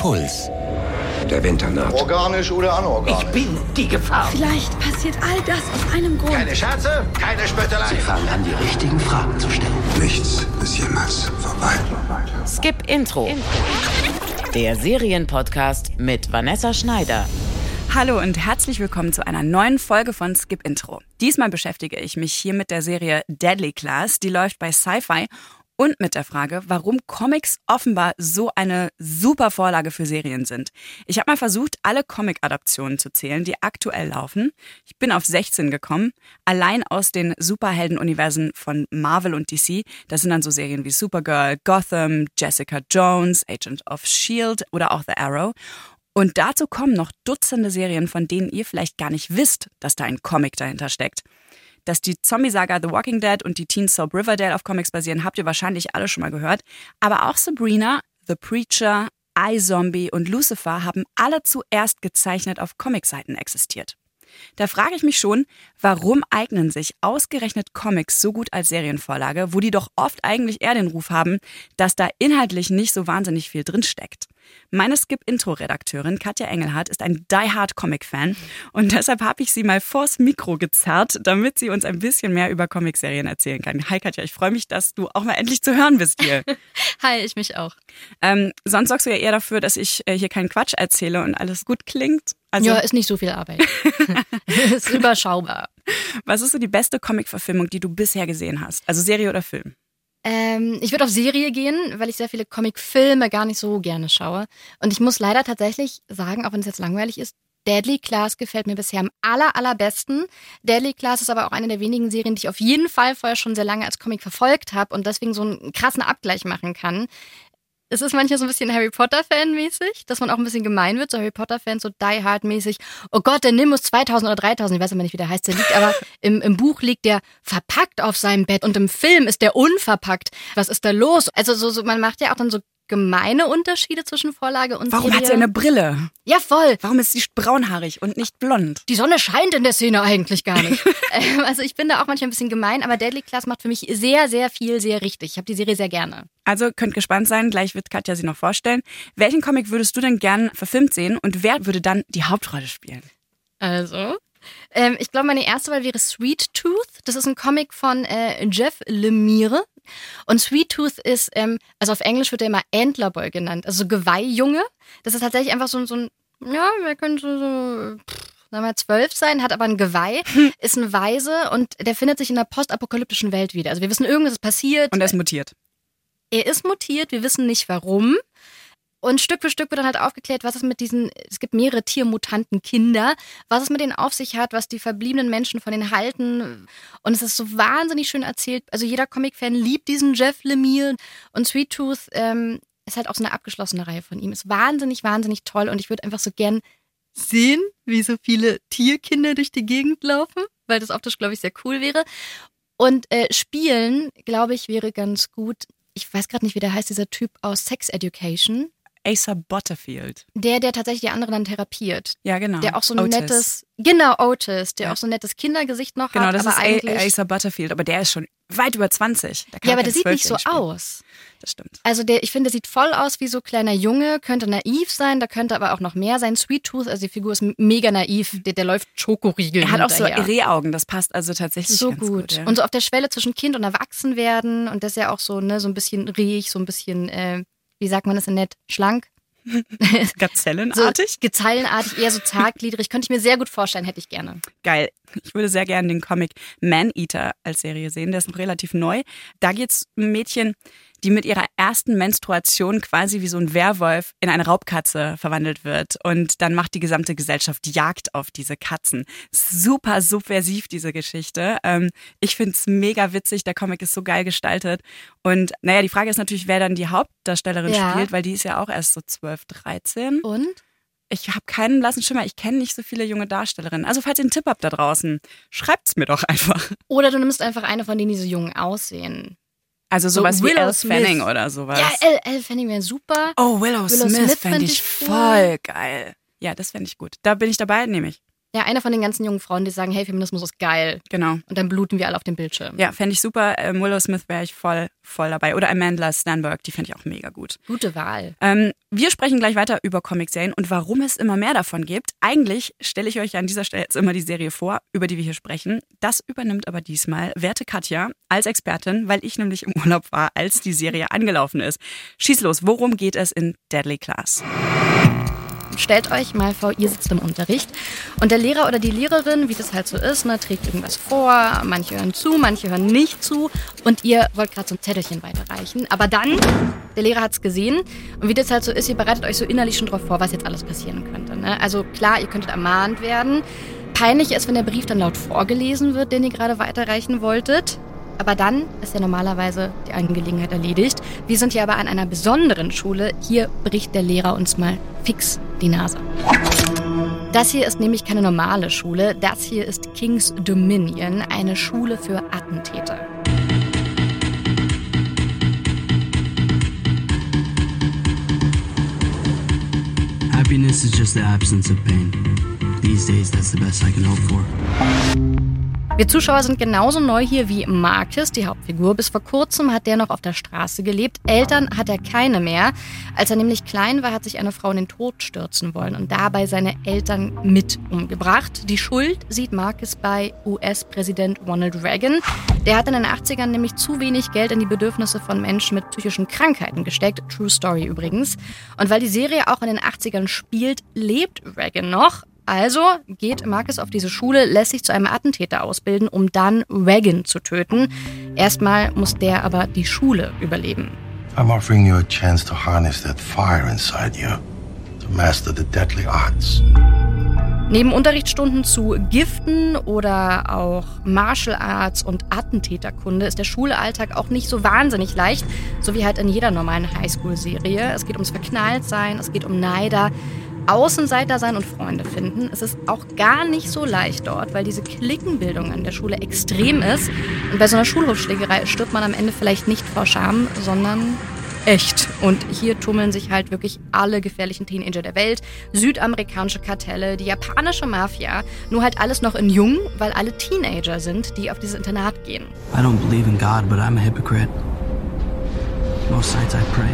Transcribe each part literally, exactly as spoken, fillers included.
Puls. Der Winter naht. Organisch oder anorganisch? Ich bin die Gefahr. Vielleicht passiert all das aus einem Grund. Keine Scherze, keine Spöttelei. Sie fangen an, die richtigen Fragen zu stellen. Nichts ist jemals vorbei. Skip Intro. Der Serienpodcast mit Vanessa Schneider. Hallo und herzlich willkommen zu einer neuen Folge von Skip Intro. Diesmal beschäftige ich mich hier mit der Serie Deadly Class, die läuft bei Sci-Fi, und mit der Frage, warum Comics offenbar so eine super Vorlage für Serien sind. Ich habe mal versucht, alle Comic-Adaptionen zu zählen, die aktuell laufen. Ich bin auf sechzehn gekommen, allein aus den Superhelden-Universen von Marvel und D C. Das sind dann so Serien wie Supergirl, Gotham, Jessica Jones, Agent of Shield oder auch The Arrow. Und dazu kommen noch Dutzende Serien, von denen ihr vielleicht gar nicht wisst, dass da ein Comic dahinter steckt. Dass die Zombie-Saga The Walking Dead und die Teen Soap Riverdale auf Comics basieren, habt ihr wahrscheinlich alle schon mal gehört. Aber auch Sabrina, The Preacher, iZombie und Lucifer haben alle zuerst gezeichnet auf Comicseiten existiert. Da frage ich mich schon, warum eignen sich ausgerechnet Comics so gut als Serienvorlage, wo die doch oft eigentlich eher den Ruf haben, dass da inhaltlich nicht so wahnsinnig viel drinsteckt. Meine Skip-Intro-Redakteurin Katja Engelhardt ist ein die-hard-Comic-Fan und deshalb habe ich sie mal vors Mikro gezerrt, damit sie uns ein bisschen mehr über Comicserien erzählen kann. Hi Katja, ich freue mich, dass du auch mal endlich zu hören bist hier. Hi, ich mich auch. Ähm, sonst sorgst du ja eher dafür, dass ich äh, hier keinen Quatsch erzähle und alles gut klingt. Also, ja, ist nicht so viel Arbeit. Ist überschaubar. Was ist so die beste Comic-Verfilmung, die du bisher gesehen hast? Also Serie oder Film? Ähm, ich würde auf Serie gehen, weil ich sehr viele Comic-Filme gar nicht so gerne schaue. Und ich muss leider tatsächlich sagen, auch wenn es jetzt langweilig ist, Deadly Class gefällt mir bisher am aller, allerbesten. Deadly Class ist aber auch eine der wenigen Serien, die ich auf jeden Fall vorher schon sehr lange als Comic verfolgt habe und deswegen so einen krassen Abgleich machen kann. Es ist manchmal so ein bisschen Harry Potter-Fan-mäßig, dass man auch ein bisschen gemein wird, so Harry Potter-Fans, so die-hard-mäßig. Oh Gott, der Nimbus zweitausend oder dreitausend, ich weiß aber nicht, wie der heißt, der liegt aber im, im Buch liegt der verpackt auf seinem Bett und im Film ist der unverpackt. Was ist da los? Also so, so man macht ja auch dann so gemeine Unterschiede zwischen Vorlage und Warum Serie. hat sie eine Brille? Ja, voll. Warum ist sie braunhaarig und nicht blond? Die Sonne scheint in der Szene eigentlich gar nicht. ähm, also ich bin da auch manchmal ein bisschen gemein, aber Deadly Class macht für mich sehr, sehr viel, sehr richtig. Ich habe die Serie sehr gerne. Also könnt gespannt sein, gleich wird Katja sie noch vorstellen. Welchen Comic würdest du denn gern verfilmt sehen und wer würde dann die Hauptrolle spielen? Also, ähm, ich glaube, meine erste Wahl wäre Sweet Tooth. Das ist ein Comic von äh, Jeff Lemire. Und Sweet Tooth ist, ähm, also auf Englisch wird er immer Antlerboy genannt, also Geweihjunge. Das ist tatsächlich einfach so, so ein, ja, wer könnte so, so pff, sagen wir mal, zwölf sein, hat aber ein Geweih, ist ein Weise und der findet sich in einer postapokalyptischen Welt wieder. Also wir wissen, irgendwas ist passiert. Und er ist mutiert. Er ist mutiert, wir wissen nicht warum. Und Stück für Stück wird dann halt aufgeklärt, was es mit diesen, es gibt mehrere tiermutanten Kinder, was es mit denen auf sich hat, was die verbliebenen Menschen von denen halten. Und es ist so wahnsinnig schön erzählt. Also jeder Comic-Fan liebt diesen Jeff Lemire. Und Sweet Tooth ähm, ist halt auch so eine abgeschlossene Reihe von ihm. Ist wahnsinnig, wahnsinnig toll. Und ich würde einfach so gern sehen, wie so viele Tierkinder durch die Gegend laufen, weil das optisch, glaube ich, sehr cool wäre. Und äh, spielen, glaube ich, wäre ganz gut. Ich weiß gerade nicht, wie der heißt, dieser Typ aus Sex Education. Asa Butterfield. Der, der tatsächlich die anderen dann therapiert. Ja, genau. Der auch so ein Otis. nettes, genau, Otis, der ja. auch so ein nettes Kindergesicht noch genau, hat. Genau, das aber ist eigentlich Asa Butterfield, aber der ist schon weit über zwanzig. Ja, aber der sieht nicht so spielen. aus. Das stimmt. Also der, ich finde, der sieht voll aus wie so kleiner Junge, könnte naiv sein, da könnte aber auch noch mehr sein. Sweet Tooth, also die Figur ist mega naiv, der, der läuft Schokoriegel Er hat auch hinterher. so Rehaugen, das passt also tatsächlich so ganz gut. gut. Ja. Und so auf der Schwelle zwischen Kind und Erwachsenwerden und das ist ja auch so, ne, so ein bisschen riech, so ein bisschen, äh, wie sagt man das denn nett, schlank. Gazellenartig? So Gazellenartig, eher so zartgliedrig. Könnte ich mir sehr gut vorstellen, hätte ich gerne. Geil. Ich würde sehr gerne den Comic Man-Eater als Serie sehen. Der ist noch relativ neu. Da geht es um ein Mädchen, die mit ihrer ersten Menstruation quasi wie so ein Werwolf in eine Raubkatze verwandelt wird. Und dann macht die gesamte Gesellschaft Jagd auf diese Katzen. Super subversiv, diese Geschichte. Ähm, ich finde es mega witzig. Der Comic ist so geil gestaltet. Und naja, die Frage ist natürlich, wer dann die Hauptdarstellerin Ja. spielt, weil die ist ja auch erst so zwölf, dreizehn. Und? Ich habe keinen blassen Schimmer. Ich kenne nicht so viele junge Darstellerinnen. Also falls ihr einen Tipp habt da draußen, schreibt's mir doch einfach. Oder du nimmst einfach eine von denen, die so jung aussehen. Also sowas So wie Willow Elle Smith. Fanning oder sowas. Ja, Elle, Elle Fanning wäre super. Oh, Willow, Willow Smith, Smith fände fänd ich ich voll geil. Ja, das fände ich gut. Da bin ich dabei, nehme ich. Ja, eine von den ganzen jungen Frauen, die sagen, hey, Feminismus ist geil. Genau. Und dann bluten wir alle auf dem Bildschirm. Ja, fände ich super. Ähm, Willow Smith wäre ich voll, voll dabei. Oder Amanda Stenberg, die fände ich auch mega gut. Gute Wahl. Ähm, wir sprechen gleich weiter über Comicserien und warum es immer mehr davon gibt. Eigentlich stelle ich euch an dieser Stelle jetzt immer die Serie vor, über die wir hier sprechen. Das übernimmt aber diesmal werte Katja als Expertin, weil ich nämlich im Urlaub war, als die Serie angelaufen ist. Schieß los, worum geht es in Deadly Class? Stellt euch mal vor, ihr sitzt im Unterricht und der Lehrer oder die Lehrerin, wie das halt so ist, ne, trägt irgendwas vor, manche hören zu, manche hören nicht zu und ihr wollt gerade so ein Zettelchen weiterreichen. Aber dann, der Lehrer hat es gesehen und wie das halt so ist, ihr bereitet euch so innerlich schon drauf vor, was jetzt alles passieren könnte. Ne? Also klar, ihr könntet ermahnt werden. Peinlich ist, wenn der Brief dann laut vorgelesen wird, den ihr gerade weiterreichen wolltet. Aber dann ist ja normalerweise die Angelegenheit erledigt. Wir sind hier aber an einer besonderen Schule. Hier bricht der Lehrer uns mal fix die Nase. Das hier ist nämlich keine normale Schule. Das hier ist King's Dominion, eine Schule für Attentäter. Happiness is just the absence of pain. These days, that's the best I can hope for. Wir Zuschauer sind genauso neu hier wie Marcus, die Hauptfigur. Bis vor kurzem hat der noch auf der Straße gelebt. Eltern hat er keine mehr. Als er nämlich klein war, hat sich eine Frau in den Tod stürzen wollen und dabei seine Eltern mit umgebracht. Die Schuld sieht Marcus bei U S-Präsident Ronald Reagan. Der hat in den achtzigern nämlich zu wenig Geld in die Bedürfnisse von Menschen mit psychischen Krankheiten gesteckt. True Story übrigens. Und weil die Serie auch in den achtzigern spielt, lebt Reagan noch. Also geht Marcus auf diese Schule, lässt sich zu einem Attentäter ausbilden, um dann Reagan zu töten. Erstmal muss der aber die Schule überleben. I'm offering you a chance to harness that fire inside you, to master the deadly arts. Neben Unterrichtsstunden zu Giften oder auch Martial Arts und Attentäterkunde ist der Schulalltag auch nicht so wahnsinnig leicht, so wie halt in jeder normalen Highschool-Serie. Es geht ums Verknalltsein, es geht um Neider, Außenseiter sein und Freunde finden. Es ist auch gar nicht so leicht dort, weil diese Cliquenbildung an der Schule extrem ist. Und bei so einer Schulhofschlägerei stirbt man am Ende vielleicht nicht vor Scham, sondern echt. Und hier tummeln sich halt wirklich alle gefährlichen Teenager der Welt. Südamerikanische Kartelle, die japanische Mafia. Nur halt alles noch in jung, weil alle Teenager sind, die auf dieses Internat gehen. I don't believe in God, but I'm a hypocrite. Most nights I pray.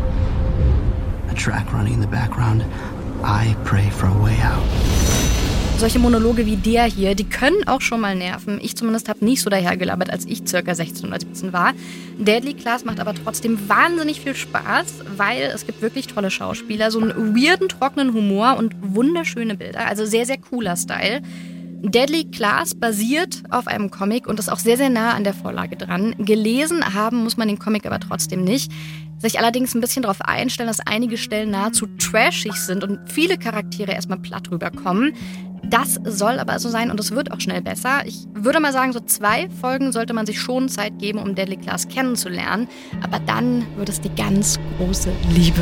A track running in the background. I pray for a way out. Solche Monologe wie der hier, die können auch schon mal nerven. Ich zumindest habe nicht so dahergelabert, als ich circa sechzehn oder siebzehn war. Deadly Class macht aber trotzdem wahnsinnig viel Spaß, weil es gibt wirklich tolle Schauspieler, so einen weirden, trockenen Humor und wunderschöne Bilder. Also sehr, sehr cooler Style. Deadly Class basiert auf einem Comic und ist auch sehr, sehr nah an der Vorlage dran. Gelesen haben muss man den Comic aber trotzdem nicht. Sich allerdings ein bisschen darauf einstellen, dass einige Stellen nahezu trashig sind und viele Charaktere erstmal platt rüberkommen. Das soll aber so sein und es wird auch schnell besser. Ich würde mal sagen, so zwei Folgen sollte man sich schon Zeit geben, um Deadly Class kennenzulernen. Aber dann wird es die ganz große Liebe.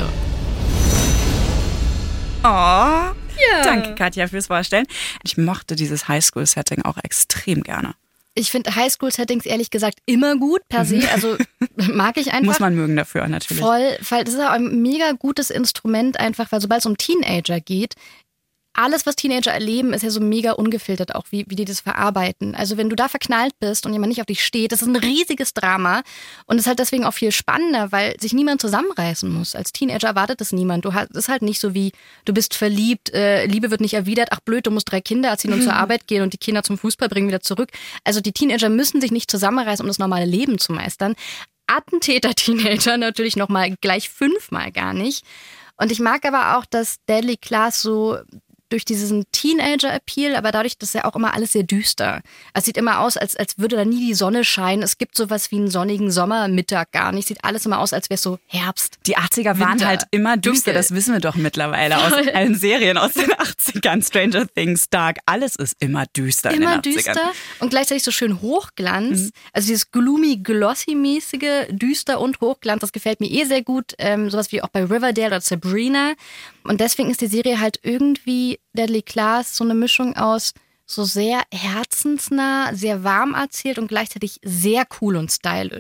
Oh, ja. Danke Katja fürs Vorstellen. Ich mochte dieses Highschool-Setting auch extrem gerne. Ich finde Highschool-Settings ehrlich gesagt immer gut per se, also mag ich einfach. Muss man mögen dafür natürlich. Voll, weil das ist auch ein mega gutes Instrument einfach, weil sobald es um Teenager geht, alles, was Teenager erleben, ist ja so mega ungefiltert auch, wie, wie die das verarbeiten. Also wenn du da verknallt bist und jemand nicht auf dich steht, das ist ein riesiges Drama und ist halt deswegen auch viel spannender, weil sich niemand zusammenreißen muss. Als Teenager erwartet es niemand. Du hast, es ist halt nicht so wie, du bist verliebt, äh, Liebe wird nicht erwidert, ach blöd, du musst drei Kinder erziehen und mhm. zur Arbeit gehen und die Kinder zum Fußball bringen wieder zurück. Also die Teenager müssen sich nicht zusammenreißen, um das normale Leben zu meistern. Attentäter-Teenager natürlich nochmal gleich fünfmal gar nicht. Und ich mag aber auch, dass Deadly Class so durch diesen Teenager-Appeal, aber dadurch, dass ja auch immer alles sehr düster. Es sieht immer aus, als, als würde da nie die Sonne scheinen. Es gibt sowas wie einen sonnigen Sommermittag gar nicht. Sieht alles immer aus, als wäre es so Herbst. Die achtziger waren Winter, halt immer düster, dunkel. Das wissen wir doch mittlerweile aus allen Serien aus den achtzigern. Stranger Things, Dark, alles ist immer düster immer in den achtzigern. Düster und gleichzeitig so schön Hochglanz. Mhm. Also dieses gloomy, glossy-mäßige, düster und Hochglanz, das gefällt mir eh sehr gut. Ähm, sowas wie auch bei Riverdale oder Sabrina. Und deswegen ist die Serie halt irgendwie Deadly Class so eine Mischung aus so sehr herzensnah, sehr warm erzählt und gleichzeitig sehr cool und stylisch.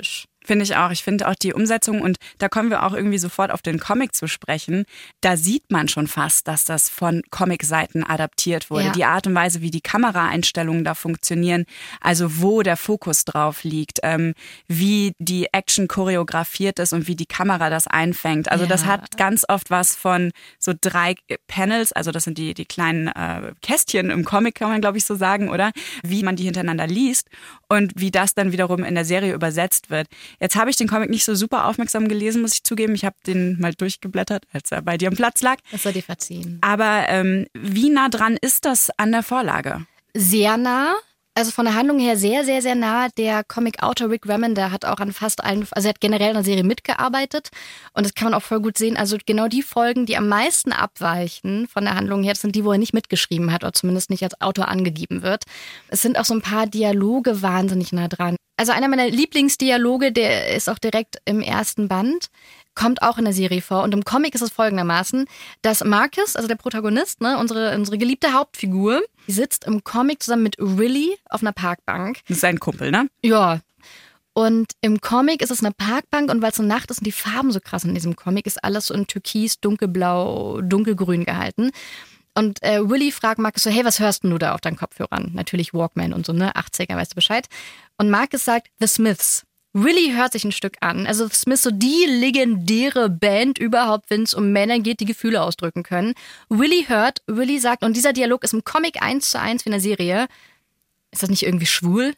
Finde ich auch. Ich finde auch die Umsetzung, und da kommen wir auch irgendwie sofort auf den Comic zu sprechen, da sieht man schon fast, dass das von Comic-Seiten adaptiert wurde. Ja. Die Art und Weise, wie die Kameraeinstellungen da funktionieren, also wo der Fokus drauf liegt, ähm, wie die Action choreografiert ist und wie die Kamera das einfängt. Also ja. das hat ganz oft was von so drei Panels, also das sind die, die kleinen äh, Kästchen im Comic, kann man glaube ich so sagen, oder? Wie man die hintereinander liest und wie das dann wiederum in der Serie übersetzt wird. Jetzt habe ich den Comic nicht so super aufmerksam gelesen, muss ich zugeben. Ich habe den mal durchgeblättert, als er bei dir am Platz lag. Das soll dir verziehen. Aber ähm, wie nah dran ist das an der Vorlage? Sehr nah. Also von der Handlung her sehr, sehr, sehr nah. Der Comic-Autor Rick Remender hat auch an fast allen, also er hat generell in der Serie mitgearbeitet. Und das kann man auch voll gut sehen. Also genau die Folgen, die am meisten abweichen von der Handlung her, das sind die, wo er nicht mitgeschrieben hat oder zumindest nicht als Autor angegeben wird. Es sind auch so ein paar Dialoge wahnsinnig nah dran. Also einer meiner Lieblingsdialoge, der ist auch direkt im ersten Band, kommt auch in der Serie vor. Und im Comic ist es folgendermaßen, dass Marcus, also der Protagonist, ne, unsere, unsere geliebte Hauptfigur, die sitzt im Comic zusammen mit Willy auf einer Parkbank. Das ist sein Kumpel, ne? Ja. Und im Comic ist es eine Parkbank, und weil es so Nacht ist und die Farben so krass in diesem Comic, ist alles so in Türkis, dunkelblau, dunkelgrün gehalten. Und äh, Willy fragt Marcus so, hey, was hörst denn du da auf deinen Kopfhörern? Natürlich Walkman und so, ne? achtziger, weißt du Bescheid. Und Marcus sagt, The Smiths. Willy hört sich ein Stück an. Also The Smiths, so die legendäre Band überhaupt, wenn es um Männer geht, die Gefühle ausdrücken können. Willy hört, Willy sagt, und dieser Dialog ist im Comic eins zu eins wie in der Serie. Ist das nicht irgendwie schwul?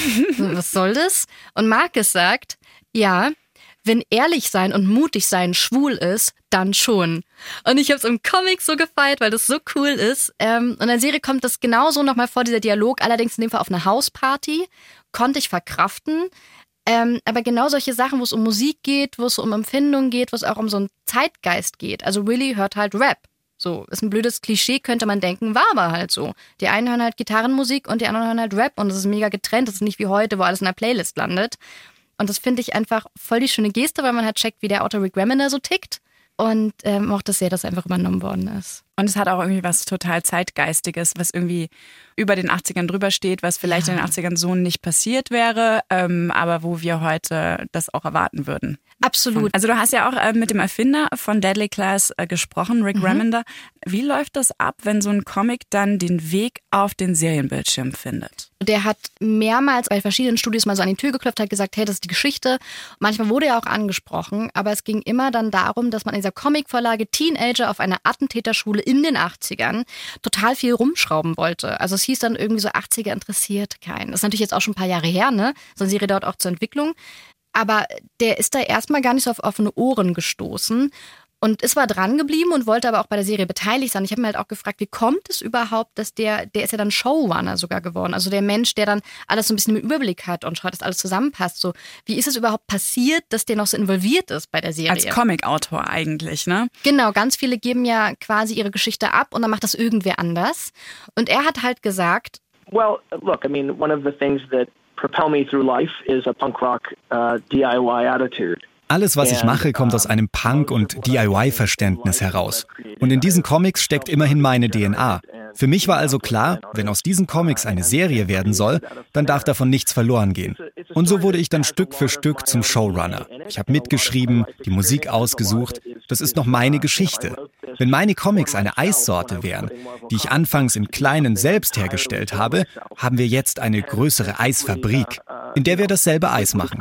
Was soll das? Und Marcus sagt, ja, wenn ehrlich sein und mutig sein schwul ist, dann schon. Und ich habe es im Comic so gefeiert, weil das so cool ist. Ähm, und in der Serie kommt das genauso nochmal vor, dieser Dialog, allerdings in dem Fall auf einer Hausparty. Konnte ich verkraften. Ähm, aber genau solche Sachen, wo es um Musik geht, wo es um Empfindungen geht, wo es auch um so einen Zeitgeist geht. Also Willy hört halt Rap. So, ist ein blödes Klischee, könnte man denken, war aber halt so. Die einen hören halt Gitarrenmusik und die anderen hören halt Rap, und das ist mega getrennt. Das ist nicht wie heute, wo alles in der Playlist landet. Und das finde ich einfach voll die schöne Geste, weil man halt checkt, wie der Autor Rick Remender so tickt. Und ähm, mochte es sehr, dass einfach übernommen worden ist. Und es hat auch irgendwie was total Zeitgeistiges, was irgendwie über den achtzigern drüber steht, was vielleicht ja. in den achtzigern so nicht passiert wäre, ähm, aber wo wir heute das auch erwarten würden. Absolut. Also du hast ja auch äh, mit dem Erfinder von Deadly Class äh, gesprochen, Rick mhm. Remender. Wie läuft das ab, wenn so ein Comic dann den Weg auf den Serienbildschirm findet? Der hat mehrmals bei verschiedenen Studios mal so an die Tür geklopft, hat gesagt, hey, das ist die Geschichte. Manchmal wurde er auch angesprochen, aber es ging immer dann darum, dass man in dieser Comicvorlage Teenager auf einer Attentäterschule in den achtzigern total viel rumschrauben wollte. Also es hieß dann irgendwie so achtziger interessiert keinen. Das ist natürlich jetzt auch schon ein paar Jahre her, ne? So eine Serie dauert auch zur Entwicklung. Aber der ist da erstmal gar nicht so auf offene Ohren gestoßen und ist zwar dran geblieben und wollte aber auch bei der Serie beteiligt sein. Ich habe mir halt auch gefragt, wie kommt es überhaupt, dass der, der ist ja dann Showrunner sogar geworden. Also der Mensch, der dann alles so ein bisschen im Überblick hat und schaut, dass alles zusammenpasst. So, wie ist es überhaupt passiert, dass der noch so involviert ist bei der Serie? Als Comicautor eigentlich, ne? Genau, ganz viele geben ja quasi ihre Geschichte ab und dann macht das irgendwer anders. Und er hat halt gesagt, well, look, I mean, one of the things that propel me through life is a punk rock uh, D I Y attitude. Alles, was ich mache, kommt aus einem Punk- und D I Y-Verständnis heraus. Und in diesen Comics steckt immerhin meine D N A. Für mich war also klar, wenn aus diesen Comics eine Serie werden soll, dann darf davon nichts verloren gehen. Und so wurde ich dann Stück für Stück zum Showrunner. Ich habe mitgeschrieben, die Musik ausgesucht. Das ist noch meine Geschichte. Wenn meine Comics eine Eissorte wären, die ich anfangs in kleinen selbst hergestellt habe, haben wir jetzt eine größere Eisfabrik, in der wir dasselbe Eis machen.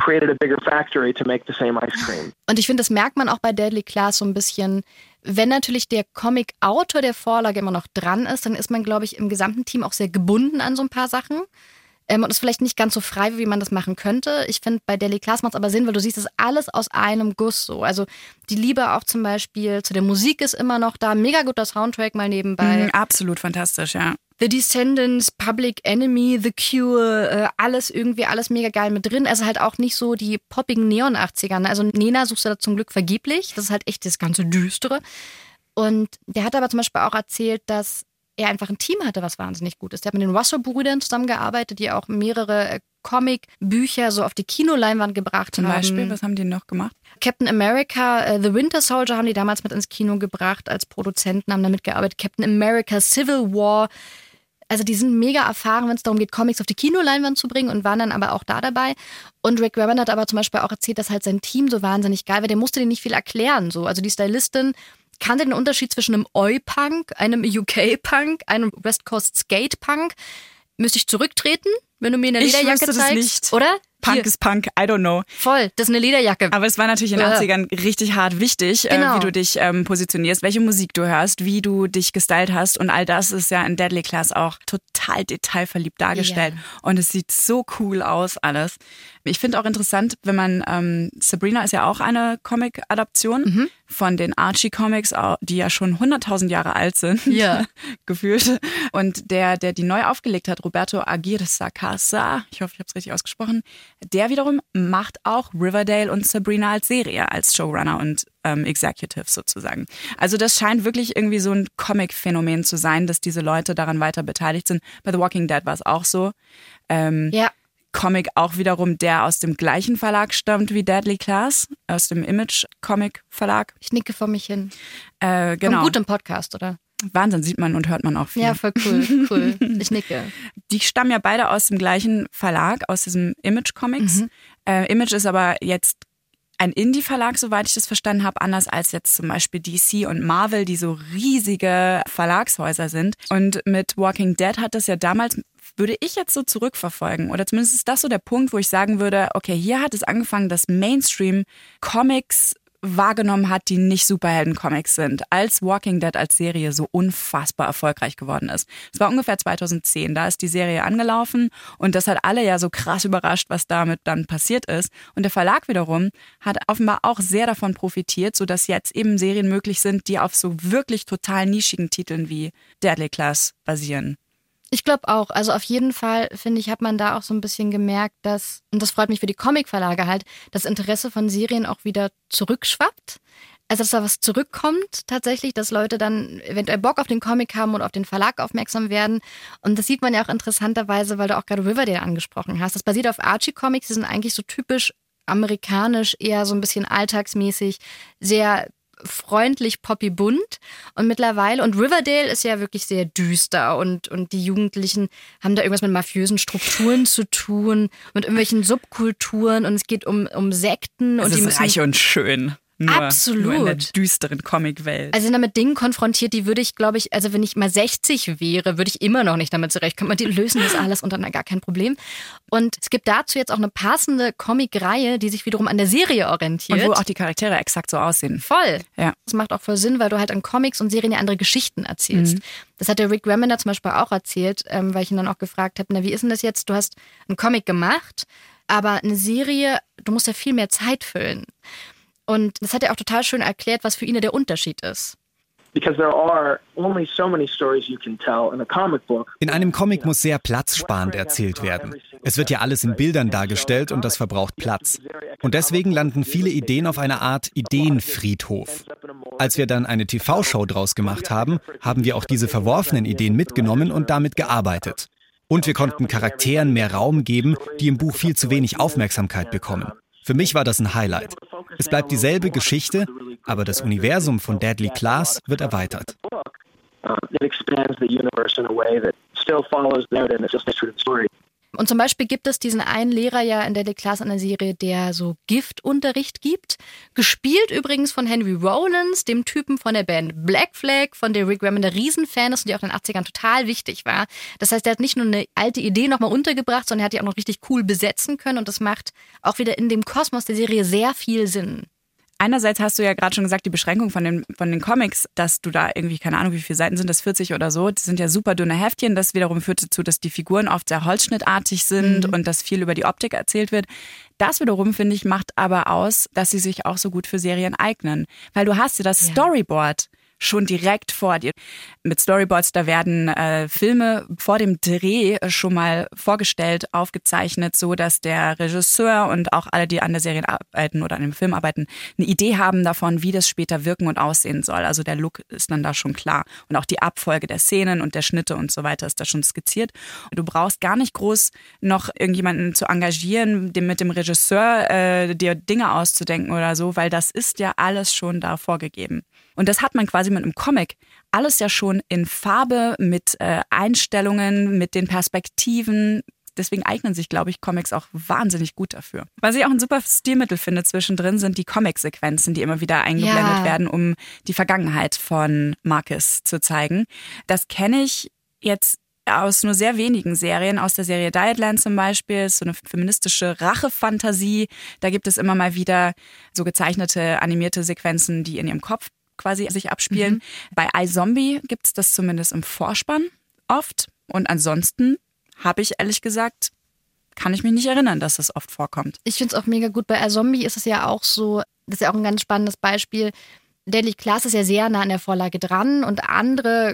Und ich finde, das merkt man auch bei Deadly Class so ein bisschen. Wenn natürlich der Comic-Autor der Vorlage immer noch dran ist, dann ist man, glaube ich, im gesamten Team auch sehr gebunden an so ein paar Sachen. Ähm, und ist vielleicht nicht ganz so frei, wie man das machen könnte. Ich finde, bei Deadly Class macht es aber Sinn, weil du siehst, es ist alles aus einem Guss so. Also die Liebe auch zum Beispiel zu der Musik ist immer noch da. Mega guter Soundtrack mal nebenbei. Mhm, absolut fantastisch, ja. The Descendants, Public Enemy, The Cure, äh, alles irgendwie, alles mega geil mit drin. Also halt auch nicht so die poppigen Neon-achtzigern. Also Nena suchst du da zum Glück vergeblich. Das ist halt echt das ganze Düstere. Und der hat aber zum Beispiel auch erzählt, dass er einfach ein Team hatte, was wahnsinnig gut ist. Der hat mit den Russo-Brüdern zusammengearbeitet, die auch mehrere Comic-Bücher so auf die Kinoleinwand gebracht Zum haben. Zum Beispiel, was haben die noch gemacht? Captain America, uh, The Winter Soldier haben die damals mit ins Kino gebracht als Produzenten, haben da mitgearbeitet. Captain America, Civil War. Also die sind mega erfahren, wenn es darum geht, Comics auf die Kinoleinwand zu bringen und waren dann aber auch da dabei. Und Rick Remender hat aber zum Beispiel auch erzählt, dass halt sein Team so wahnsinnig geil war. Der musste denen nicht viel erklären. So. Also die Stylistin kannte den Unterschied zwischen einem Oi-Punk, einem U K-Punk, einem West Coast Skate-Punk. Müsste ich zurücktreten, wenn du mir eine Lederjacke ich zeigst? Nicht. Oder? Punk Hier. ist Punk, I don't know. Voll, das ist eine Lederjacke. Aber es war natürlich in den Ja. achtzigern richtig hart wichtig, Genau. äh, wie du dich ähm, positionierst, welche Musik du hörst, wie du dich gestylt hast. Und all das ist ja in Deadly Class auch total detailverliebt dargestellt. Ja. Und es sieht so cool aus, alles. Ich finde auch interessant, wenn man, ähm, Sabrina ist ja auch eine Comic-Adaption Mhm. von den Archie-Comics, die ja schon hunderttausend Jahre alt sind, Ja. gefühlt. Und der, der die neu aufgelegt hat, Roberto Aguirre Sacasa, ich hoffe, ich habe es richtig ausgesprochen, der wiederum macht auch Riverdale und Sabrina als Serie, als Showrunner und ähm, Executive sozusagen. Also das scheint wirklich irgendwie so ein Comic-Phänomen zu sein, dass diese Leute daran weiter beteiligt sind. Bei The Walking Dead war es auch so. Ähm, Ja. Comic auch wiederum, der aus dem gleichen Verlag stammt wie Deadly Class, aus dem Image-Comic-Verlag. Ich nicke vor mich hin. Äh, genau. Kommt gut im Podcast, oder? Wahnsinn, sieht man und hört man auch viel. Ja, voll cool, cool. Ich nicke. Die stammen ja beide aus dem gleichen Verlag, aus diesem Image-Comics. Mhm. Äh, Image ist aber jetzt ein Indie-Verlag, soweit ich das verstanden habe, anders als jetzt zum Beispiel D C und Marvel, die so riesige Verlagshäuser sind. Und mit Walking Dead hat das ja damals, würde ich jetzt so zurückverfolgen, oder zumindest ist das so der Punkt, wo ich sagen würde, okay, hier hat es angefangen, dass Mainstream Comics wahrgenommen hat, die nicht Superhelden-Comics sind, als Walking Dead als Serie so unfassbar erfolgreich geworden ist. Es war ungefähr zweitausendzehn, da ist die Serie angelaufen und das hat alle ja so krass überrascht, was damit dann passiert ist. Und der Verlag wiederum hat offenbar auch sehr davon profitiert, sodass jetzt eben Serien möglich sind, die auf so wirklich total nischigen Titeln wie Deadly Class basieren. Ich glaube auch. Also auf jeden Fall, finde ich, hat man da auch so ein bisschen gemerkt, dass, und das freut mich für die Comicverlage halt, das Interesse von Serien auch wieder zurückschwappt. Also dass da was zurückkommt tatsächlich, dass Leute dann eventuell Bock auf den Comic haben und auf den Verlag aufmerksam werden. Und das sieht man ja auch interessanterweise, weil du auch gerade Riverdale angesprochen hast. Das basiert auf Archie-Comics, die sind eigentlich so typisch amerikanisch, eher so ein bisschen alltagsmäßig, sehr freundlich, poppy bunt und mittlerweile, und Riverdale ist ja wirklich sehr düster und, und die Jugendlichen haben da irgendwas mit mafiösen Strukturen zu tun, mit irgendwelchen Subkulturen und es geht um, um Sekten. Es und die ist müssen, reich und schön. Nur, Absolut. Nur in der düsteren Comicwelt. Also sind da mit Dingen konfrontiert, die würde ich, glaube ich, also wenn ich mal sechzig wäre, würde ich immer noch nicht damit zurechtkommen. Die lösen das alles und dann gar kein Problem. Und es gibt dazu jetzt auch eine passende Comic-Reihe, die sich wiederum an der Serie orientiert. Und wo auch die Charaktere exakt so aussehen. Voll. Ja. Das macht auch voll Sinn, weil du halt an Comics und Serien ja andere Geschichten erzählst. Mhm. Das hat der Rick Remender zum Beispiel auch erzählt, ähm, weil ich ihn dann auch gefragt habe, na, wie ist denn das jetzt? Du hast einen Comic gemacht, aber eine Serie, du musst ja viel mehr Zeit füllen. Und das hat er auch total schön erklärt, was für ihn der Unterschied ist. In einem Comic muss sehr platzsparend erzählt werden. Es wird ja alles in Bildern dargestellt und das verbraucht Platz. Und deswegen landen viele Ideen auf einer Art Ideenfriedhof. Als wir dann eine T V-Show draus gemacht haben, haben wir auch diese verworfenen Ideen mitgenommen und damit gearbeitet. Und wir konnten Charakteren mehr Raum geben, die im Buch viel zu wenig Aufmerksamkeit bekommen. Für mich war das ein Highlight. Es bleibt dieselbe Geschichte, aber das Universum von Deadly Class wird erweitert. Und zum Beispiel gibt es diesen einen Lehrer ja in Deadly Class an der Serie, der so Giftunterricht gibt. Gespielt übrigens von Henry Rollins, dem Typen von der Band Black Flag, von der Rick Remender Riesenfan ist und die auch in den achtzigern total wichtig war. Das heißt, er hat nicht nur eine alte Idee nochmal untergebracht, sondern er hat die auch noch richtig cool besetzen können und das macht auch wieder in dem Kosmos der Serie sehr viel Sinn. Einerseits hast du ja gerade schon gesagt, die Beschränkung von den, von den Comics, dass du da irgendwie, keine Ahnung, wie viele Seiten sind das, vierzig oder so, das sind ja super dünne Heftchen, das wiederum führt dazu, dass die Figuren oft sehr holzschnittartig sind mhm. und dass viel über die Optik erzählt wird. Das wiederum, finde ich, macht aber aus, dass sie sich auch so gut für Serien eignen. Weil du hast ja das ja. Storyboard schon direkt vor dir. Mit Storyboards, da werden äh, Filme vor dem Dreh schon mal vorgestellt, aufgezeichnet, so dass der Regisseur und auch alle, die an der Serie arbeiten oder an dem Film arbeiten, eine Idee haben davon, wie das später wirken und aussehen soll. Also der Look ist dann da schon klar. Und auch die Abfolge der Szenen und der Schnitte und so weiter ist da schon skizziert. Du brauchst gar nicht groß noch irgendjemanden zu engagieren, dem, mit dem Regisseur äh, dir Dinge auszudenken oder so, weil das ist ja alles schon da vorgegeben. Und das hat man quasi mit einem Comic alles ja schon in Farbe, mit äh, Einstellungen, mit den Perspektiven. Deswegen eignen sich, glaube ich, Comics auch wahnsinnig gut dafür. Was ich auch ein super Stilmittel finde zwischendrin, sind die Comic-Sequenzen, die immer wieder eingeblendet Ja. werden, um die Vergangenheit von Marcus zu zeigen. Das kenne ich jetzt aus nur sehr wenigen Serien, aus der Serie Dietland zum Beispiel, so eine feministische Rachefantasie. Da gibt es immer mal wieder so gezeichnete, animierte Sequenzen, die in ihrem Kopf quasi sich abspielen. Mhm. Bei iZombie gibt es das zumindest im Vorspann oft. Und ansonsten habe ich ehrlich gesagt, kann ich mich nicht erinnern, dass das oft vorkommt. Ich finde es auch mega gut. Bei iZombie ist es ja auch so, das ist ja auch ein ganz spannendes Beispiel. Deadly Class ist ja sehr nah an der Vorlage dran und andere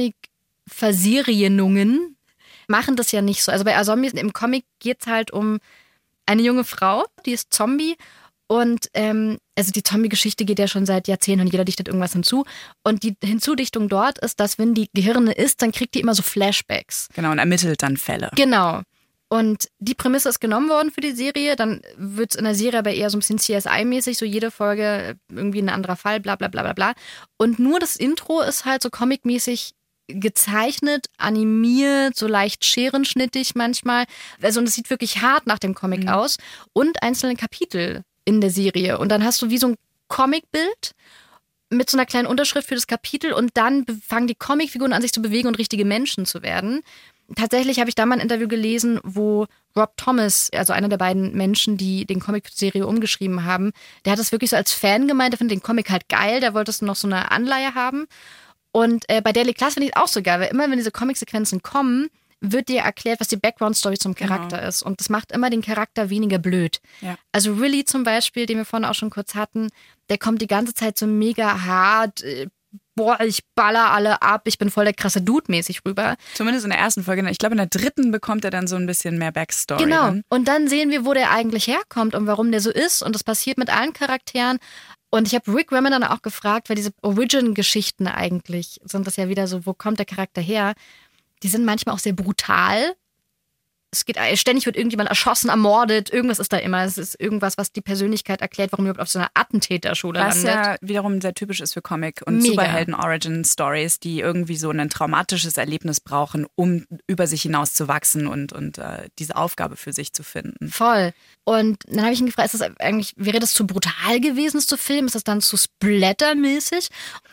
Comic-Verserienungen machen das ja nicht so. Also bei iZombie im Comic geht es halt um eine junge Frau, die ist Zombie. Und ähm, also die Zombie-Geschichte geht ja schon seit Jahrzehnten und jeder dichtet irgendwas hinzu. Und die Hinzudichtung dort ist, dass wenn die Gehirne isst, dann kriegt die immer so Flashbacks. Genau, und ermittelt dann Fälle. Genau. Und die Prämisse ist genommen worden für die Serie. Dann wird es in der Serie aber eher so ein bisschen C S I-mäßig, so jede Folge irgendwie ein anderer Fall, bla bla bla bla bla. Und nur das Intro ist halt so comic-mäßig gezeichnet, animiert, so leicht scherenschnittig manchmal. Also und es sieht wirklich hart nach dem Comic mhm. aus. Und einzelne Kapitel in der Serie. Und dann hast du wie so ein Comicbild mit so einer kleinen Unterschrift für das Kapitel und dann fangen die Comicfiguren an, sich zu bewegen und richtige Menschen zu werden. Tatsächlich habe ich da mal ein Interview gelesen, wo Rob Thomas, also einer der beiden Menschen, die den Comic-Serie umgeschrieben haben, der hat das wirklich so als Fan gemeint, der findet den Comic halt geil, der wollte es noch so eine Anleihe haben. Und äh, bei Deadly Class finde ich es auch so geil, weil immer, wenn diese Comic-Sequenzen kommen, wird dir erklärt, was die Background-Story zum Charakter genau. ist. Und das macht immer den Charakter weniger blöd. Ja. Also Willy zum Beispiel, den wir vorhin auch schon kurz hatten, der kommt die ganze Zeit so mega hart, äh, boah, ich baller alle ab, ich bin voll der krasse Dude mäßig rüber. Zumindest in der ersten Folge. Ich glaube, in der dritten bekommt er dann so ein bisschen mehr Backstory. Genau. Dann. Und dann sehen wir, wo der eigentlich herkommt und warum der so ist. Und das passiert mit allen Charakteren. Und ich habe Rick Remender dann auch gefragt, weil diese Origin-Geschichten eigentlich sind das ja wieder so, wo kommt der Charakter her? Die sind manchmal auch sehr brutal. Es geht, ständig wird irgendjemand erschossen, ermordet. Irgendwas ist da immer. Es ist irgendwas, was die Persönlicherkeit erklärt, warum überhaupt auf so einer Attentäterschule landet. Was ja landet. wiederum sehr typisch ist für Comic- und Mega. Superhelden-Origin-Stories, die irgendwie so ein traumatisches Erlebnis brauchen, um über sich hinaus zu wachsen und, und äh, diese Aufgabe für sich zu finden. Voll. Und dann habe ich ihn gefragt, ist das eigentlich, wäre das zu brutal gewesen, es zu filmen? Ist das dann zu splattermäßig?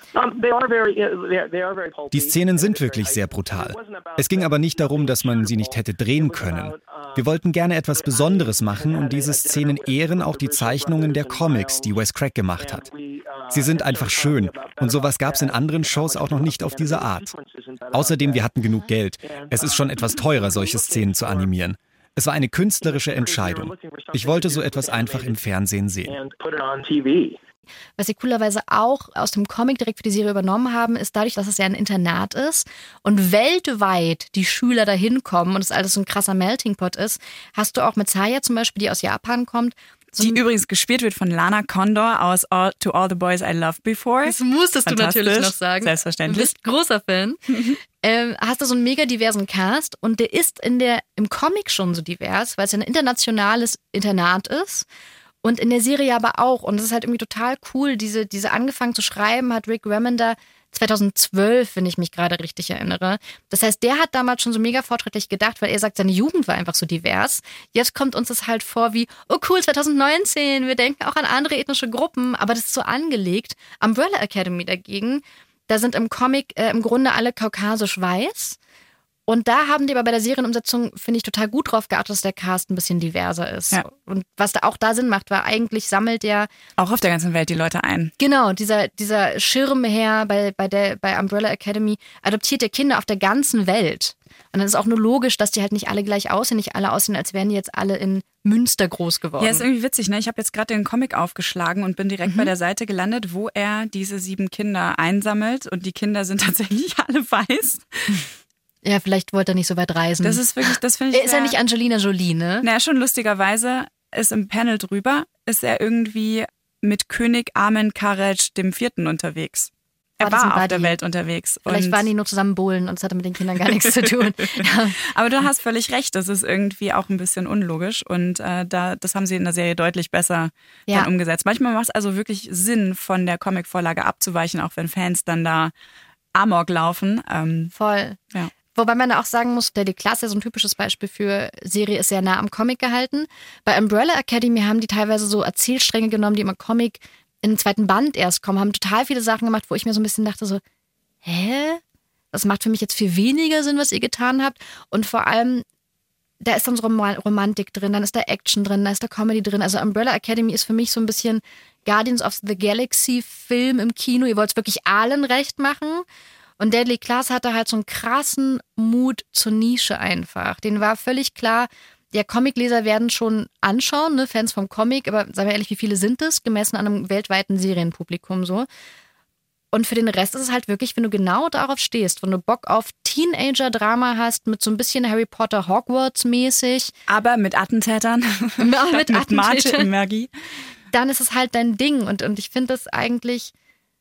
Die Szenen sind wirklich sehr brutal. Es ging aber nicht darum, dass man sie nicht hätte drehen können. Wir wollten gerne etwas Besonderes machen und diese Szenen ehren auch die Zeichnungen der Comics, die Wes Craig gemacht hat. Sie sind einfach schön und sowas gab es in anderen Shows auch noch nicht auf diese Art. Außerdem, wir hatten genug Geld. Es ist schon etwas teurer, solche Szenen zu animieren. Es war eine künstlerische Entscheidung. Ich wollte so etwas einfach im Fernsehen sehen. Was sie coolerweise auch aus dem Comic direkt für die Serie übernommen haben, ist dadurch, dass es ja ein Internat ist und weltweit die Schüler dahin kommen und es alles so ein krasser Melting Pot ist, hast du auch mit Saya zum Beispiel, die aus Japan kommt. So die übrigens gespielt wird von Lana Condor aus all, To All the Boys I Loved Before. Das musstest du natürlich noch sagen. Selbstverständlich. Du bist großer Fan. ähm, hast du so einen mega diversen Cast und der ist in der, im Comic schon so divers, weil es ja ein internationales Internat ist. Und in der Serie aber auch. Und es ist halt irgendwie total cool, diese, diese angefangen zu schreiben hat Rick Remender zweitausendzwölf, wenn ich mich gerade richtig erinnere. Das heißt, der hat damals schon so mega fortschrittlich gedacht, weil er sagt, seine Jugend war einfach so divers. Jetzt kommt uns das halt vor wie, oh cool, zweitausendneunzehn, wir denken auch an andere ethnische Gruppen, aber das ist so angelegt. Umbrella Academy dagegen, da sind im Comic äh, im Grunde alle kaukasisch-weiß. Und da haben die aber bei der Serienumsetzung, finde ich, total gut drauf geachtet, dass der Cast ein bisschen diverser ist. Ja. Und was da auch da Sinn macht, weil eigentlich sammelt der auch auf der ganzen Welt die Leute ein. Genau, dieser, dieser Schirmherr bei, bei, der, bei Umbrella Academy adoptiert der Kinder auf der ganzen Welt. Und dann ist auch nur logisch, dass die halt nicht alle gleich aussehen, nicht alle aussehen, als wären die jetzt alle in Münster groß geworden. Ja, ist irgendwie witzig, ne? Ich habe jetzt gerade den Comic aufgeschlagen und bin direkt mhm. bei der Seite gelandet, wo er diese sieben Kinder einsammelt. Und die Kinder sind tatsächlich alle weiß. Ja, vielleicht wollte er nicht so weit reisen. Das ist wirklich, das finde ich. Er ist ja nicht Angelina Jolie, ne? Na, schon lustigerweise ist im Panel drüber, ist er irgendwie mit König Amen Karej dem Vierten unterwegs. Er war, das ein war auf Buddy. der Welt unterwegs. Vielleicht und waren die nur zusammen bowlen und es hatte mit den Kindern gar nichts zu tun. Ja. Aber du hast völlig recht, das ist irgendwie auch ein bisschen unlogisch und äh, da, das haben sie in der Serie deutlich besser Ja. dann umgesetzt. Manchmal macht es also wirklich Sinn, von der Comicvorlage abzuweichen, auch wenn Fans dann da Amok laufen. Ähm, Voll. Ja. Wobei man da auch sagen muss, Deadly Class ist ja so ein typisches Beispiel für Serie, ist sehr nah am Comic gehalten. Bei Umbrella Academy haben die teilweise so Erzählstränge genommen, die im Comic in den zweiten Band erst kommen, haben total viele Sachen gemacht, wo ich mir so ein bisschen dachte so, hä? Das macht für mich jetzt viel weniger Sinn, was ihr getan habt. Und vor allem, da ist dann so Rom- Romantik drin, dann ist da Action drin, da ist da Comedy drin. Also Umbrella Academy ist für mich so ein bisschen Guardians of the Galaxy Film im Kino. Ihr wollt es wirklich allen recht machen. Und Deadly Class hatte halt so einen krassen Mut zur Nische einfach. Denen war völlig klar, ja, Comicleser werden schon anschauen, ne, Fans vom Comic, aber sagen wir ehrlich, wie viele sind es, gemessen an einem weltweiten Serienpublikum so. Und für den Rest ist es halt wirklich, wenn du genau darauf stehst, wenn du Bock auf Teenager-Drama hast, mit so ein bisschen Harry Potter Hogwarts-mäßig. aber mit Attentätern, Ja, mit mit Magie, Attentätern. Magie. Dann ist es halt dein Ding. Und, und ich finde das eigentlich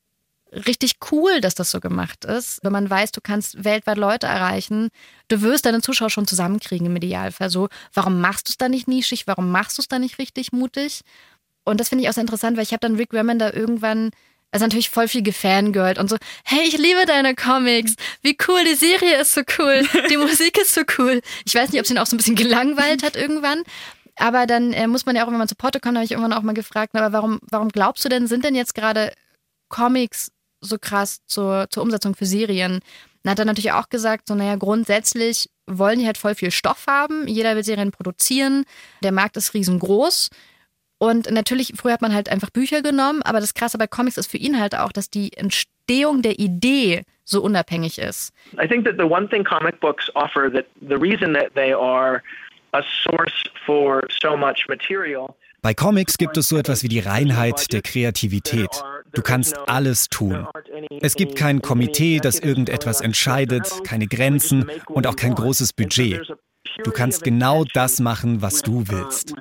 richtig cool, dass das so gemacht ist. Wenn man weiß, du kannst weltweit Leute erreichen, du wirst deine Zuschauer schon zusammenkriegen im Idealfall. So, warum machst du es da nicht nischig? Warum machst du es da nicht richtig mutig? Und das finde ich auch sehr interessant, weil ich habe dann Rick Remender irgendwann, also natürlich voll viel gefangirlt und so, hey, ich liebe deine Comics, wie cool, die Serie ist so cool, die Musik ist so cool. Ich weiß nicht, ob es ihn auch so ein bisschen gelangweilt hat irgendwann, aber dann äh, muss man ja auch, wenn man zu Potte kommt, habe ich irgendwann auch mal gefragt, aber warum, warum glaubst du denn, sind denn jetzt gerade Comics so krass zur, zur Umsetzung für Serien? Dann hat er natürlich auch gesagt, so naja, grundsätzlich wollen die halt voll viel Stoff haben, jeder will Serien produzieren, der Markt ist riesengroß. Und natürlich, früher hat man halt einfach Bücher genommen, aber das Krasse bei Comics ist für ihn halt auch, dass die Entstehung der Idee so unabhängig ist. I think that the one thing comic books offer, that the reason that they are a source for so much material. Bei Comics gibt es so etwas wie die Reinheit der Kreativität. Du kannst alles tun. Es gibt kein Komitee, das irgendetwas entscheidet, keine Grenzen und auch kein großes Budget. Du kannst genau das machen, was du willst.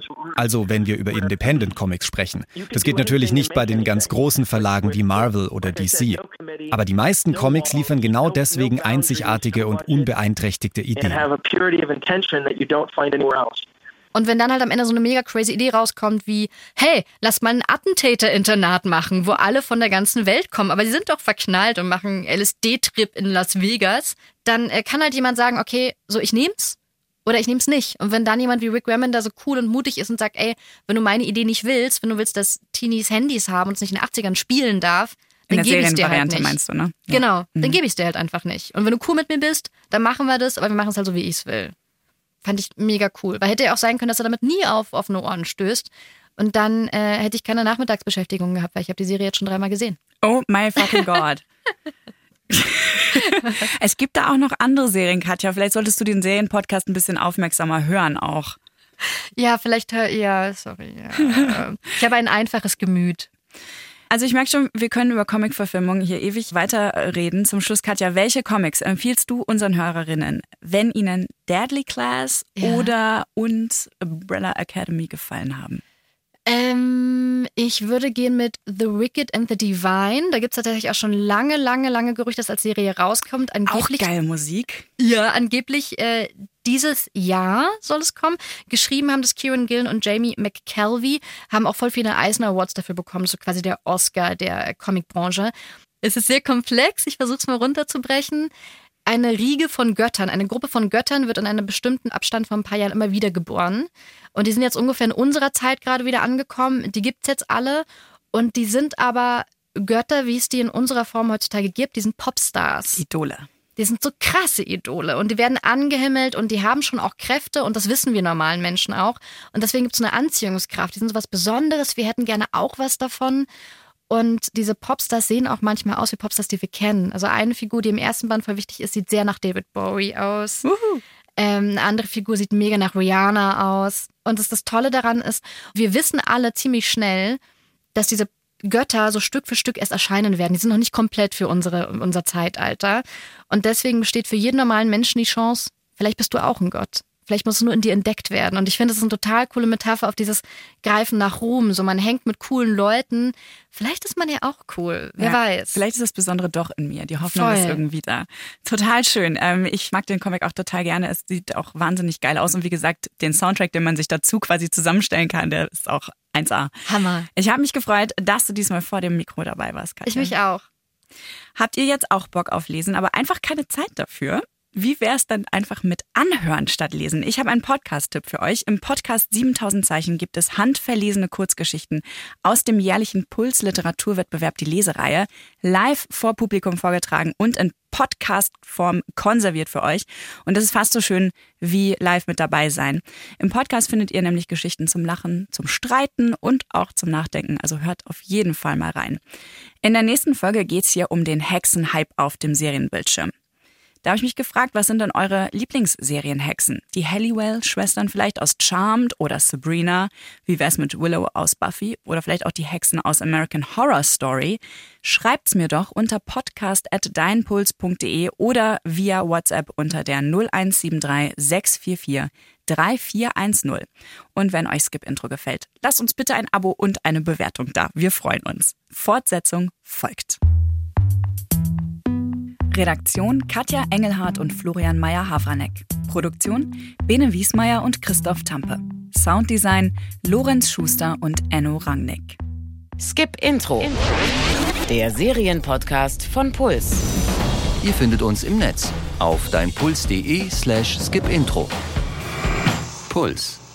Also wenn wir über Independent Comics sprechen. Das geht natürlich nicht bei den ganz großen Verlagen wie Marvel oder D C. Aber die meisten Comics liefern genau deswegen einzigartige und unbeeinträchtigte Ideen. Und wenn dann halt am Ende so eine mega crazy Idee rauskommt wie, hey, lass mal ein Attentäter-Internat machen, wo alle von der ganzen Welt kommen, aber die sind doch verknallt und machen L S D-Trip in Las Vegas, dann äh, kann halt jemand sagen, okay, so ich nehm's oder ich nehm's nicht. Und wenn dann jemand wie Rick Remender so cool und mutig ist und sagt, ey, wenn du meine Idee nicht willst, wenn du willst, dass Teenies Handys haben und es nicht in den achtzigern spielen darf, dann gebe ich es dir halt nicht. Meinst du, ne? Ja. Genau, dann Mhm. gebe ich es dir halt einfach nicht. Und wenn du cool mit mir bist, dann machen wir das, aber wir machen es halt so, wie ich es will. Fand ich mega cool. Weil hätte ja auch sein können, dass er damit nie auf offene Ohren stößt. Und dann äh, hätte ich keine Nachmittagsbeschäftigung gehabt, weil ich habe die Serie jetzt schon dreimal gesehen. Oh my fucking God. Es gibt da auch noch andere Serien, Katja. Vielleicht solltest du den Serienpodcast ein bisschen aufmerksamer hören auch. Ja, vielleicht, ja, sorry. Ja. Ich habe ein einfaches Gemüt. Also ich merke schon, wir können über Comic-Verfilmungen hier ewig weiterreden. Zum Schluss, Katja, welche Comics empfiehlst du unseren Hörerinnen, wenn ihnen Deadly Class Ja. oder und Umbrella Academy gefallen haben? Ähm, ich würde gehen mit The Wicked and the Divine. Da gibt es tatsächlich auch schon lange, lange, lange Gerüchte, dass als Serie rauskommt. Angeblich, Auch geile Musik. Ja, angeblich äh, dieses Jahr soll es kommen. Geschrieben haben das Kieran Gillen und Jamie McKelvey, haben auch voll viele Eisner Awards dafür bekommen, so quasi der Oscar der Comicbranche. Es ist sehr komplex, ich versuche es mal runterzubrechen. Eine Riege von Göttern, eine Gruppe von Göttern wird in einem bestimmten Abstand von ein paar Jahren immer wieder geboren. Und die sind jetzt ungefähr in unserer Zeit gerade wieder angekommen. Die gibt's jetzt alle. Und die sind aber Götter, wie es die in unserer Form heutzutage gibt. Die sind Popstars. Idole. Die sind so krasse Idole. Und die werden angehimmelt und die haben schon auch Kräfte. Und das wissen wir normalen Menschen auch. Und deswegen gibt's eine Anziehungskraft. Die sind so was Besonderes. Wir hätten gerne auch was davon. Und diese Popstars sehen auch manchmal aus wie Popstars, die wir kennen. Also eine Figur, die im ersten Band voll wichtig ist, sieht sehr nach David Bowie aus. Ähm, eine andere Figur sieht mega nach Rihanna aus. Und das, das Tolle daran ist, wir wissen alle ziemlich schnell, dass diese Götter so Stück für Stück erst erscheinen werden. Die sind noch nicht komplett für unsere, unser Zeitalter. Und deswegen besteht für jeden normalen Menschen die Chance, vielleicht bist du auch ein Gott. Vielleicht muss es nur in dir entdeckt werden. Und ich finde, das ist eine total coole Metapher auf dieses Greifen nach Ruhm. So, man hängt mit coolen Leuten. Vielleicht ist man ja auch cool. Wer ja, weiß. Vielleicht ist das Besondere doch in mir. Die Hoffnung Voll. ist irgendwie da. Total schön. Ähm, ich mag den Comic auch total gerne. Es sieht auch wahnsinnig geil aus. Und wie gesagt, den Soundtrack, den man sich dazu quasi zusammenstellen kann, der ist auch eins A. Hammer. Ich habe mich gefreut, dass du diesmal vor dem Mikro dabei warst, Katja. Ich mich auch. Habt ihr jetzt auch Bock auf Lesen, aber einfach keine Zeit dafür? Wie wär's dann einfach mit Anhören statt Lesen? Ich habe einen Podcast-Tipp für euch. Im Podcast siebentausend Zeichen gibt es handverlesene Kurzgeschichten aus dem jährlichen Puls-Literaturwettbewerb Die Lesereihe, live vor Publikum vorgetragen und in Podcast-Form konserviert für euch. Und das ist fast so schön wie live mit dabei sein. Im Podcast findet ihr nämlich Geschichten zum Lachen, zum Streiten und auch zum Nachdenken. Also hört auf jeden Fall mal rein. In der nächsten Folge geht's hier um den Hexenhype auf dem Serienbildschirm. Da habe ich mich gefragt, was sind denn eure Lieblingsserienhexen? Die Halliwell-Schwestern vielleicht aus Charmed oder Sabrina? Wie wär's mit Willow aus Buffy? Oder vielleicht auch die Hexen aus American Horror Story? Schreibt's mir doch unter podcast at deinpuls punkt de oder via WhatsApp unter der null eins sieben drei sechs vier vier drei vier eins null. Und wenn euch Skip Intro gefällt, lasst uns bitte ein Abo und eine Bewertung da. Wir freuen uns. Fortsetzung folgt. Redaktion Katja Engelhardt und Florian Meyer-Havranek. Produktion Bene Wiesmeier und Christoph Tampe. Sounddesign Lorenz Schuster und Enno Rangnick. Skip Intro. Der Serienpodcast von Puls. Ihr findet uns im Netz auf deinpuls punkt de slash skipintro. Puls.